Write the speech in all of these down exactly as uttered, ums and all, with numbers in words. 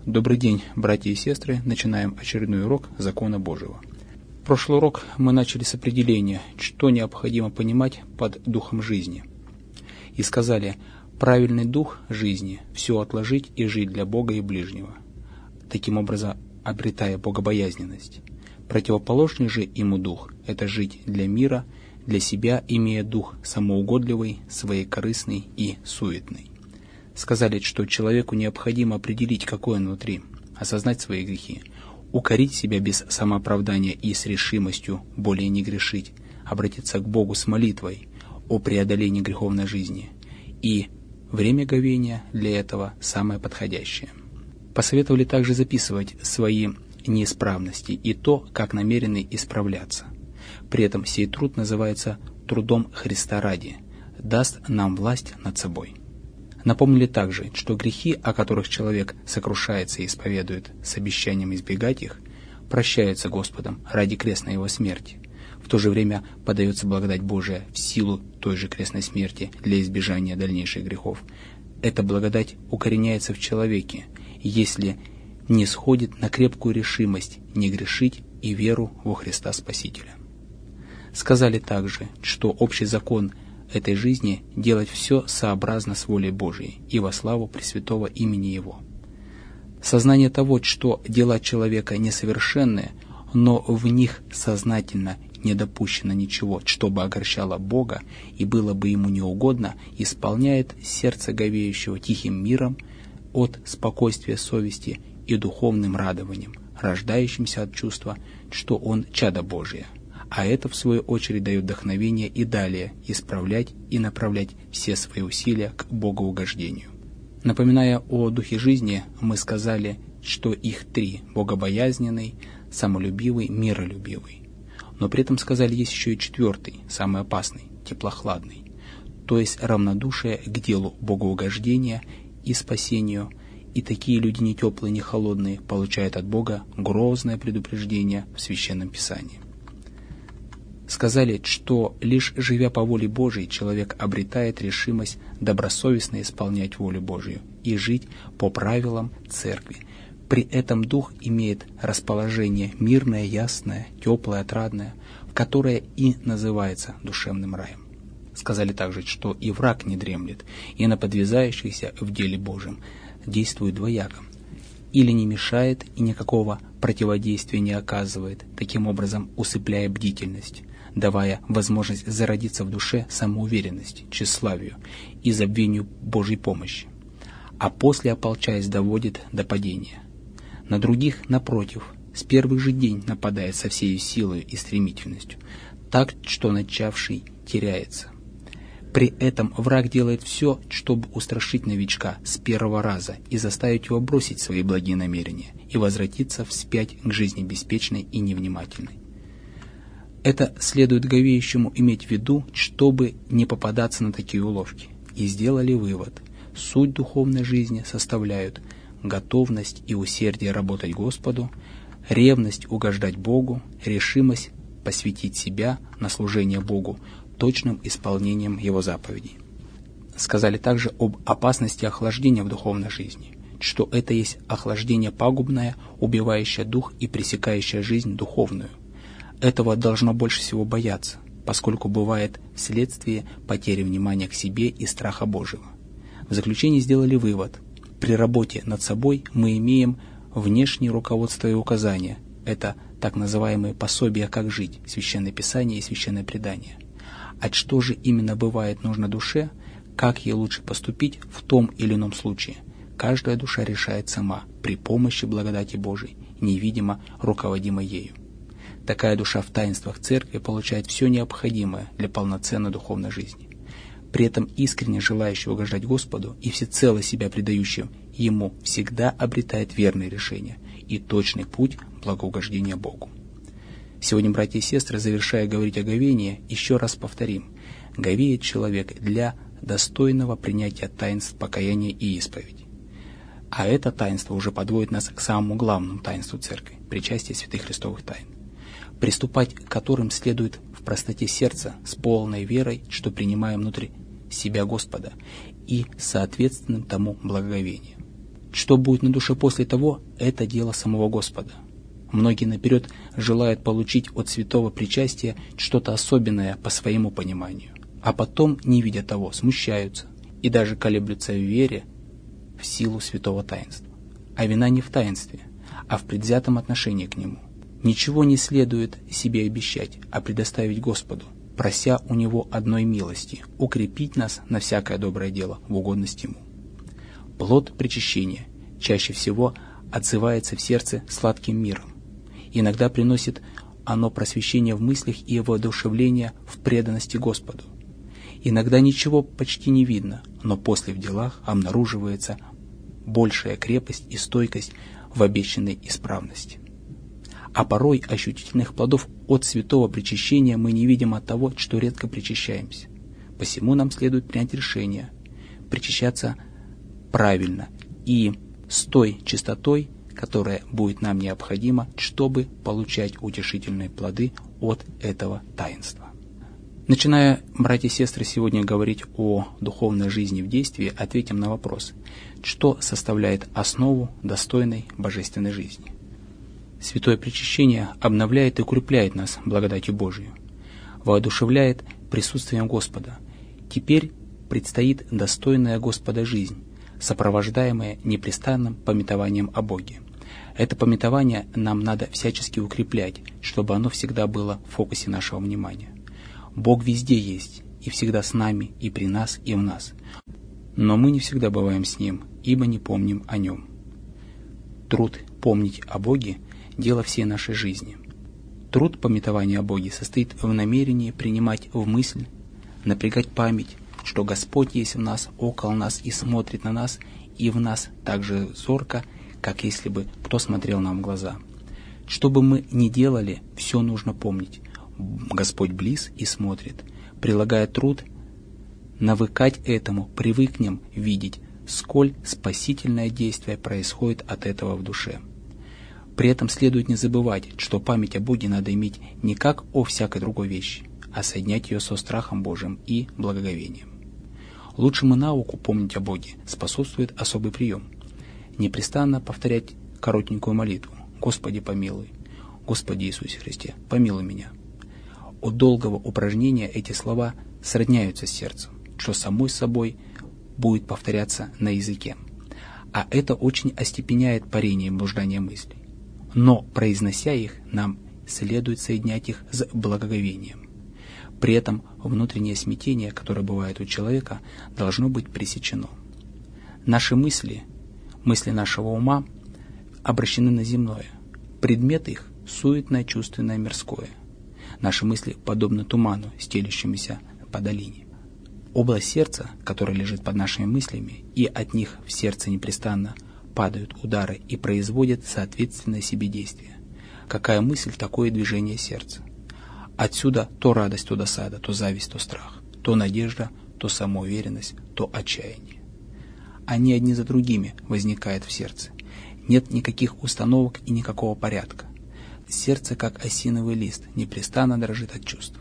Добрый день, братья и сестры. Начинаем очередной урок Закона Божьего. В прошлый урок мы начали с определения, что необходимо понимать под духом жизни. И сказали, правильный дух жизни – все отложить и жить для Бога и ближнего, таким образом обретая богобоязненность. Противоположный же ему дух – это жить для мира, для себя, имея дух самоугодливый, своекорыстный и суетный. Сказали, что человеку необходимо определить, какой он внутри, осознать свои грехи, укорить себя без самооправдания и с решимостью более не грешить, обратиться к Богу с молитвой о преодолении греховной жизни. И время говения для этого самое подходящее. Посоветовали также записывать свои неисправности и то, как намерены исправляться. При этом сей труд называется трудом Христа ради, даст нам власть над собой. Напомнили также, что грехи, о которых человек сокрушается и исповедует с обещанием избегать их, прощаются Господом ради крестной его смерти. В то же время подается благодать Божия в силу той же крестной смерти для избежания дальнейших грехов. Эта благодать укореняется в человеке, если не сходит на крепкую решимость не грешить и веру во Христа Спасителя. Сказали также, что общий закон этой жизни – делать все сообразно с волей Божией и во славу Пресвятого имени Его. Сознание того, что дела человека несовершенны, но в них сознательно не допущено ничего, что бы огорчало Бога и было бы Ему неугодно, исполняет сердце говеющего тихим миром от спокойствия совести и духовным радованием, рождающимся от чувства, что он чадо Божие. А это, в свою очередь, дает вдохновение и далее исправлять и направлять все свои усилия к богоугождению. Напоминая о духе жизни, мы сказали, что их три – богобоязненный, самолюбивый, миролюбивый. Но при этом сказали, есть еще и четвертый, самый опасный, теплохладный, то есть равнодушие к делу богоугождения и спасению, и такие люди не теплые, не холодные получают от Бога грозное предупреждение в Священном Писании. Сказали, что лишь живя по воле Божией, человек обретает решимость добросовестно исполнять волю Божию и жить по правилам Церкви. При этом дух имеет расположение мирное, ясное, теплое, отрадное, которое и называется душевным раем. Сказали также, что и враг не дремлет, и на подвязающихся в деле Божьем действует двояко. Или не мешает и никакого противодействия не оказывает, таким образом усыпляя бдительность, давая возможность зародиться в душе самоуверенности, тщеславию и забвению Божьей помощи, а после, ополчаясь, доводит до падения. На других, напротив, с первых же дней нападает со всей силой и стремительностью, так, что начавший теряется. При этом враг делает все, чтобы устрашить новичка с первого раза и заставить его бросить свои благие намерения и возвратиться вспять к жизни беспечной и невнимательной. Это следует говеющему иметь в виду, чтобы не попадаться на такие уловки. И сделали вывод. Суть духовной жизни составляют готовность и усердие работать Господу, ревность угождать Богу, решимость посвятить себя на служение Богу точным исполнением Его заповедей. Сказали также об опасности охлаждения в духовной жизни, что это есть охлаждение пагубное, убивающее дух и пресекающее жизнь духовную. Этого должно больше всего бояться, поскольку бывает вследствие потери внимания к себе и страха Божьего. В заключение сделали вывод. При работе над собой мы имеем внешнее руководство и указания. Это так называемые пособия «Как жить», Священное Писание и Священное Предание. А что же именно бывает нужно душе, как ей лучше поступить в том или ином случае, каждая душа решает сама при помощи благодати Божией, невидимо руководимой ею. Такая душа в таинствах Церкви получает все необходимое для полноценной духовной жизни. При этом искренне желающий угождать Господу и всецело себя предающий Ему всегда обретает верные решения и точный путь благоугождения Богу. Сегодня, братья и сестры, завершая говорить о говении, еще раз повторим. Говеет человек для достойного принятия таинств покаяния и исповеди. А это таинство уже подводит нас к самому главному таинству Церкви – причастие святых Христовых тайн, приступать к которым следует в простоте сердца с полной верой, что принимаем внутрь себя Господа, и соответственным тому благоговением. Что будет на душе после того, это дело самого Господа. Многие наперед желают получить от святого причастия что-то особенное по своему пониманию, а потом, не видя того, смущаются и даже колеблются в вере в силу святого таинства. А вина не в таинстве, а в предвзятом отношении к нему. Ничего не следует себе обещать, а предоставить Господу, прося у Него одной милости, укрепить нас на всякое доброе дело в угодность Ему. Плод причащения чаще всего отзывается в сердце сладким миром. Иногда приносит оно просвещение в мыслях и воодушевление в преданности Господу. Иногда ничего почти не видно, но после в делах обнаруживается большая крепость и стойкость в обещанной исправности. А порой ощутительных плодов от святого причащения мы не видим от того, что редко причащаемся. Посему нам следует принять решение причащаться правильно и с той чистотой, которая будет нам необходима, чтобы получать утешительные плоды от этого таинства. Начиная, братья и сестры, сегодня говорить о духовной жизни в действии, ответим на вопрос, что составляет основу достойной божественной жизни. Святое причащение обновляет и укрепляет нас благодатью Божией, воодушевляет присутствием Господа. Теперь предстоит достойная Господа жизнь, сопровождаемая непрестанным памятованием о Боге. Это памятование нам надо всячески укреплять, чтобы оно всегда было в фокусе нашего внимания. Бог везде есть, и всегда с нами, и при нас, и в нас. Но мы не всегда бываем с Ним, ибо не помним о Нем. Труд помнить о Боге – дело всей нашей жизни. Труд памятования о Боге состоит в намерении принимать в мысль, напрягать память, что Господь есть в нас, около нас и смотрит на нас, и в нас так же зорко, как если бы кто смотрел нам в глаза. Что бы мы ни делали, все нужно помнить. Господь близ и смотрит. Прилагая труд, навыкать этому, привыкнем видеть, сколь спасительное действие происходит от этого в душе. При этом следует не забывать, что память о Боге надо иметь не как о всякой другой вещи, а соединять ее со страхом Божиим и благоговением. Лучшему науку помнить о Боге способствует особый прием. Непрестанно повторять коротенькую молитву «Господи, помилуй», «Господи Иисусе Христе, помилуй меня». От долгого упражнения эти слова сродняются с сердцем, что самой собой будет повторяться на языке. А это очень остепеняет парение и блуждание мыслей. Но, произнося их, нам следует соединять их с благоговением. При этом внутреннее смятение, которое бывает у человека, должно быть пресечено. Наши мысли, мысли нашего ума обращены на земное. Предмет их – суетное, чувственное, мирское. Наши мысли подобны туману, стелющемуся по долине. Область сердца, которая лежит под нашими мыслями, и от них в сердце непрестанно падают удары и производят соответственное себе действие. Какая мысль, такое движение сердца. Отсюда то радость, то досада, то зависть, то страх, то надежда, то самоуверенность, то отчаяние. Они одни за другими возникают в сердце. Нет никаких установок и никакого порядка. Сердце, как осиновый лист, непрестанно дрожит от чувств.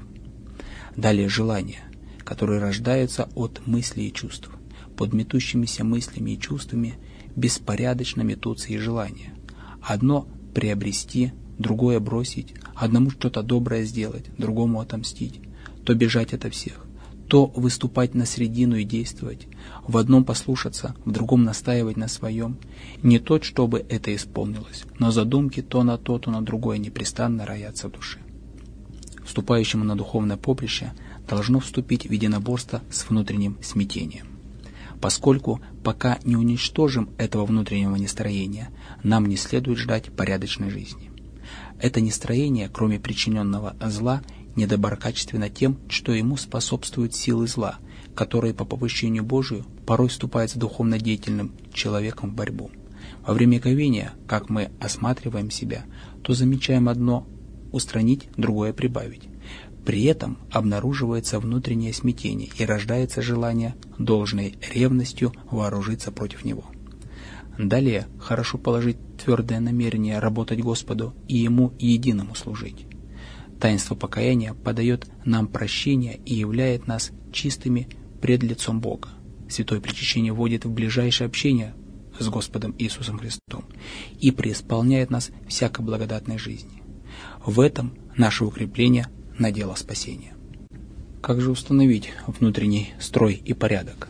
Далее желания, которые рождаются от мыслей и чувств. Под метущимися мыслями и чувствами беспорядочно метутся и желания. Одно приобрести, другое бросить, одному что-то доброе сделать, другому отомстить, то бежать ото всех, то выступать на средину и действовать, в одном послушаться, в другом настаивать на своем. Не тот, чтобы это исполнилось, но задумки то на то, то на другое непрестанно роятся в душе. Вступающему на духовное поприще должно вступить в единоборство с внутренним смятением. Поскольку пока не уничтожим этого внутреннего нестроения, нам не следует ждать порядочной жизни. Это нестроение, кроме причиненного зла, недоброкачественно тем, что ему способствуют силы зла, которые по попущению Божию порой вступают с духовно деятельным человеком в борьбу. Во время говения, как мы осматриваем себя, то замечаем одно – устранить, другое – прибавить. При этом обнаруживается внутреннее смятение и рождается желание должной ревностью вооружиться против него. Далее хорошо положить твердое намерение работать Господу и Ему единому служить. Таинство покаяния подает нам прощение и являет нас чистыми пред лицом Бога. Святое причащение вводит в ближайшее общение с Господом Иисусом Христом и преисполняет нас всякой благодатной жизни. В этом наше укрепление на дело спасения. Как же установить внутренний строй и порядок?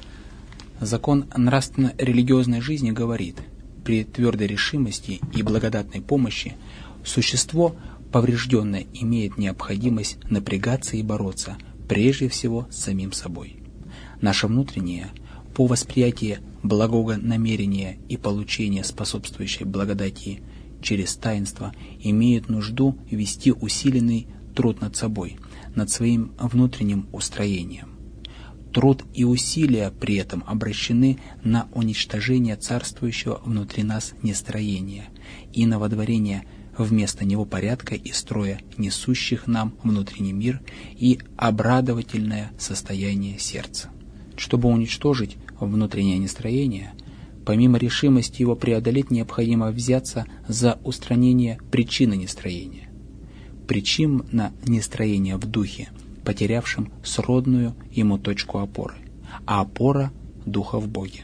Закон нравственно-религиозной жизни говорит: при твердой решимости и благодатной помощи существо поврежденное имеет необходимость напрягаться и бороться прежде всего с самим собой. Наше внутреннее, по восприятию благого намерения и получения способствующей благодати через таинство, имеет нужду вести усиленный труд над собой, над своим внутренним устроением. Труд и усилия при этом обращены на уничтожение царствующего внутри нас нестроения и на водворение вместо него порядка и строя, несущих нам внутренний мир и обрадовательное состояние сердца. Чтобы уничтожить внутреннее нестроение, помимо решимости его преодолеть, необходимо взяться за устранение причины нестроения. Причина нестроения в духе, потерявшим сродную ему точку опоры, а опора – духа в Боге.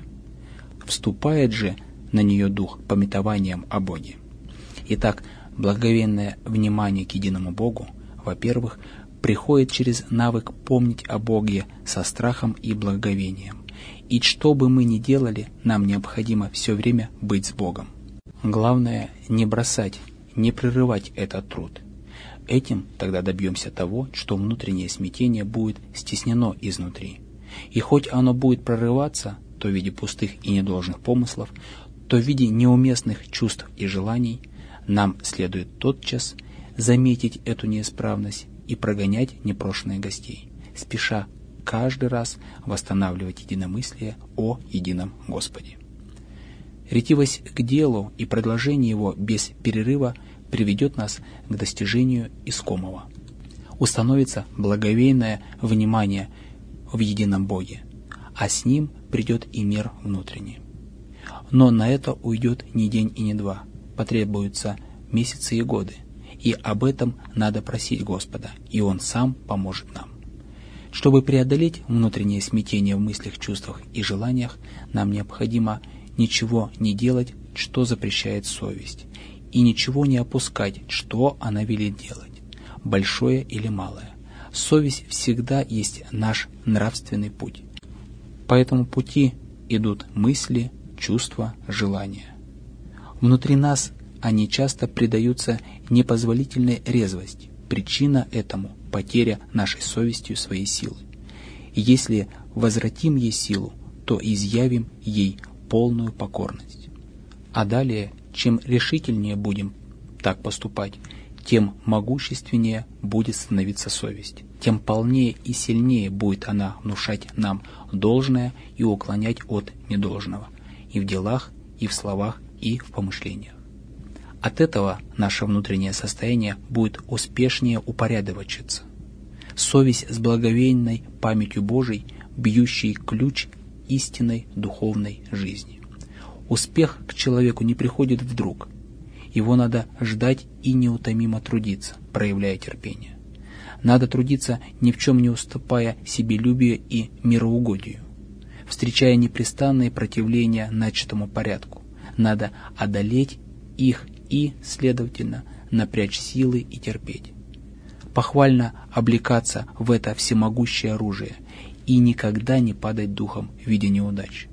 Вступает же на нее дух памятованием о Боге. Итак, благоговейное внимание к единому Богу, во-первых, приходит через навык помнить о Боге со страхом и благоговением. И что бы мы ни делали, нам необходимо все время быть с Богом. Главное – не бросать, не прерывать этот труд. Этим тогда добьемся того, что внутреннее смятение будет стеснено изнутри. И хоть оно будет прорываться, то в виде пустых и недолжных помыслов, то в виде неуместных чувств и желаний, нам следует тотчас заметить эту неисправность и прогонять непрошенных гостей, спеша каждый раз восстанавливать единомыслие о едином Господе. Ретивость к делу и продолжение его без перерыва приведет нас к достижению искомого. Установится благоговейное внимание в едином Боге, а с ним придет и мир внутренний. Но на это уйдет не день и не два, потребуются месяцы и годы, и об этом надо просить Господа, и Он сам поможет нам. Чтобы преодолеть внутреннее смятение в мыслях, чувствах и желаниях, нам необходимо ничего не делать, что запрещает совесть, и ничего не опускать, что она велит делать, большое или малое. Совесть всегда есть наш нравственный путь. По этому пути идут мысли, чувства, желания. Внутри нас они часто предаются непозволительной резвости. Причина этому – потеря нашей совестью своей силы. И если возвратим ей силу, то изъявим ей полную покорность. А далее, чем решительнее будем так поступать, тем могущественнее будет становиться совесть, тем полнее и сильнее будет она внушать нам должное и уклонять от недолжного, и в делах, и в словах, и в помышлениях. От этого наше внутреннее состояние будет успешнее упорядочиться. Совесть с благоговейной памятью Божией, бьющий ключ истинной духовной жизни. Успех к человеку не приходит вдруг. Его надо ждать и неутомимо трудиться, проявляя терпение. Надо трудиться, ни в чем не уступая себелюбию и мироугодию, встречая непрестанные противления начатому порядку. Надо одолеть их и, следовательно, напрячь силы и терпеть. Похвально облекаться в это всемогущее оружие и никогда не падать духом в виде неудач.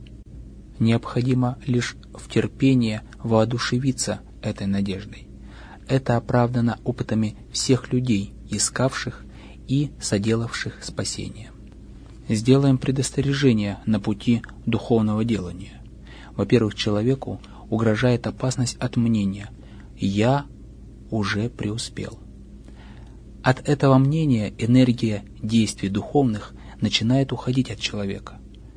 Необходимо лишь в терпении воодушевиться этой надеждой. Это оправдано опытами всех людей, искавших и соделавших спасение. Сделаем предостережение на пути духовного делания. Во-первых, человеку угрожает опасность от мнения «я уже преуспел». От этого мнения энергия действий духовных начинает уходить от человека.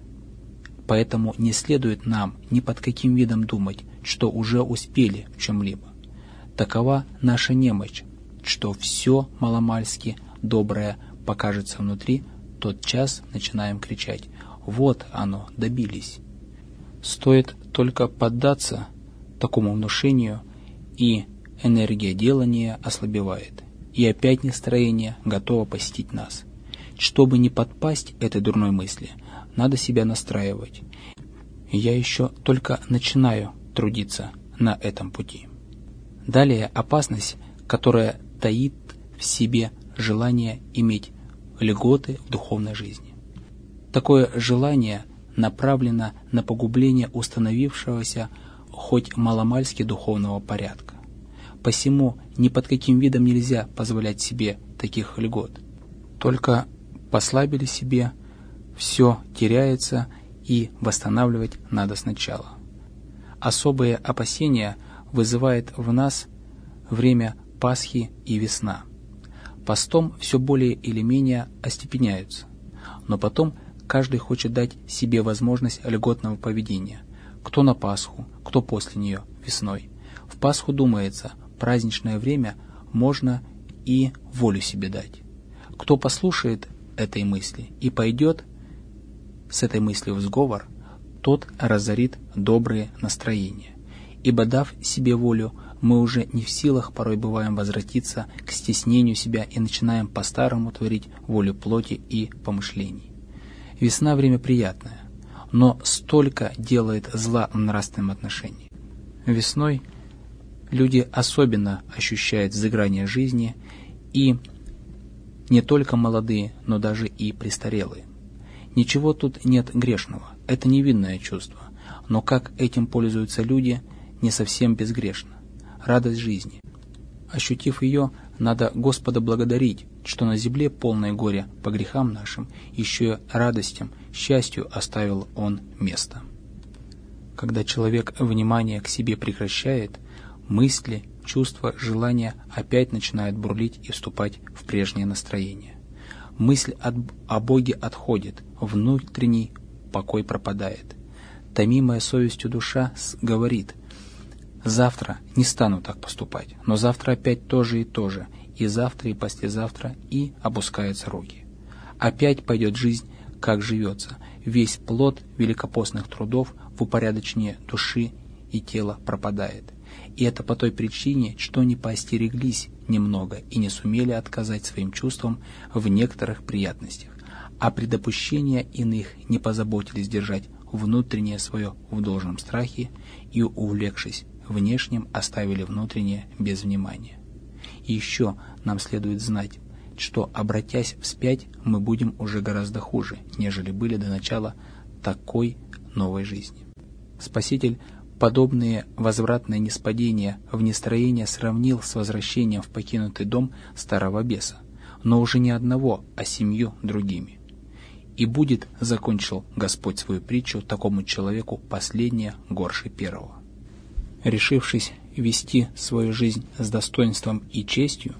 Поэтому не следует нам ни под каким видом думать, что уже успели в чем-либо. Такова наша немощь, что все маломальски доброе покажется внутри, тотчас начинаем кричать «вот оно, добились». Стоит только поддаться такому внушению, и энергия делания ослабевает, и опять настроение готово посетить нас. Чтобы не подпасть этой дурной мысли, надо себя настраивать. Я еще только начинаю трудиться на этом пути. Далее опасность, которая таит в себе желание иметь льготы в духовной жизни. Такое желание направлено на погубление установившегося хоть маломальски духовного порядка. Посему ни под каким видом нельзя позволять себе таких льгот. Только послабили себе, все теряется и восстанавливать надо сначала. Особые опасения вызывает в нас время Пасхи и весна. Постом все более или менее остепеняются, но потом каждый хочет дать себе возможность льготного поведения. Кто на Пасху, кто после нее, весной. В Пасху, думается, праздничное время можно и волю себе дать. Кто послушает этой мысли и пойдет с этой мыслью в сговор, тот разорит добрые настроения. Ибо дав себе волю, мы уже не в силах порой бываем возвратиться к стеснению себя и начинаем по-старому творить волю плоти и помышлений. Весна — время приятное, но столько делает зла в нравственном отношении. Весной люди особенно ощущают взыграние жизни, и не только молодые, но даже и престарелые. Ничего тут нет грешного, это невинное чувство, но как этим пользуются люди, не совсем безгрешно. Радость жизни. Ощутив ее, надо Господа благодарить, что на земле, полной горя по грехам нашим, еще радостям, счастью оставил Он место. Когда человек внимание к себе прекращает, мысли, чувства, желания опять начинают бурлить и вступать в прежнее настроение. Мысль от, о Боге отходит, внутренний покой пропадает. Томимая совестью душа говорит: «Завтра не стану так поступать, но завтра опять то же и то же, и завтра, и послезавтра», и опускаются руки. Опять пойдет жизнь, как живется, весь плод великопостных трудов в упорядочении души и тела пропадает. И это по той причине, что не поостереглись немного и не сумели отказать своим чувствам в некоторых приятностях, а при допущении иных не позаботились держать внутреннее свое в должном страхе и, увлекшись внешним, оставили внутреннее без внимания. И еще нам следует знать, что, обратясь вспять, мы будем уже гораздо хуже, нежели были до начала такой новой жизни. Спаситель подобные возвратные ниспадения в нестроение сравнил с возвращением в покинутый дом старого беса, но уже не одного, а семью другими. И будет, закончил Господь свою притчу, такому человеку последнее горше первого. Решившись вести свою жизнь с достоинством и честью,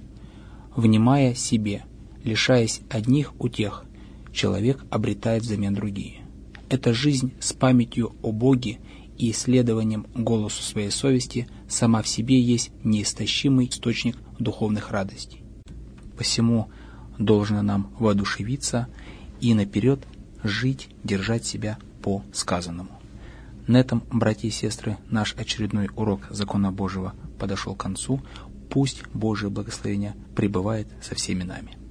внимая себе, лишаясь одних утех, человек обретает взамен другие. Эта жизнь с памятью о Боге и исследованием голосу своей совести сама в себе есть неистощимый источник духовных радостей. Посему должно нам воодушевиться и наперед жить, держать себя по сказанному. На этом, братья и сестры, наш очередной урок закона Божьего подошел к концу. Пусть Божие благословение пребывает со всеми нами.